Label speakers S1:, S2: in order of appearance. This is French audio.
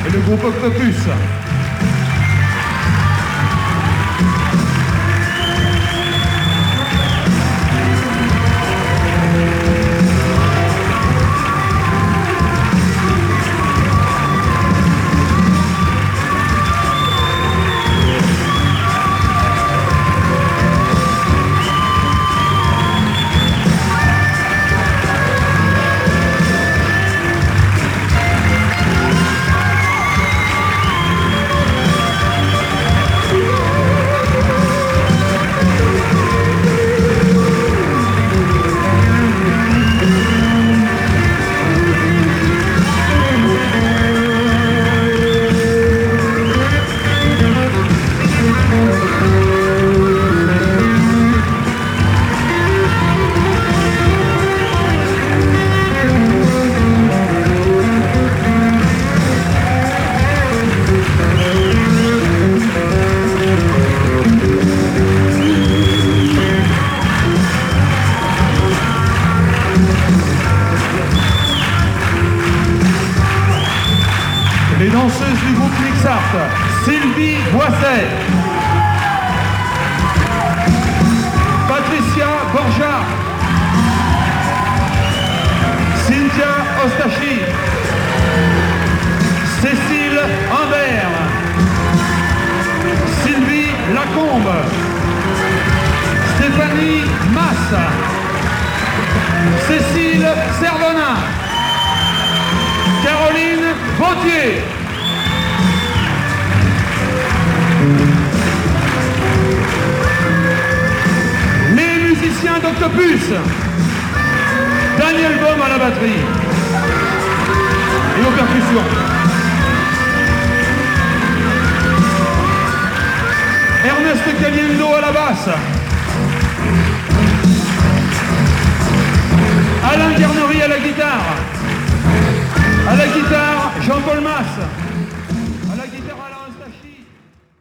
S1: et le groupe Octopus. Les danseuses du groupe Mixart, Sylvie Boisset, Patricia Borja, Cynthia Ostachi, Cécile Humbert, Sylvie Lacombe, Stéphanie Masse, Cécile Servonin, Caroline Vautier. Les musiciens d'Octopus, Daniel Baum à la batterie et aux percussions, Ernest Caliendo à la basse, Alain Garnery à la guitare, Jean-Paul Masse.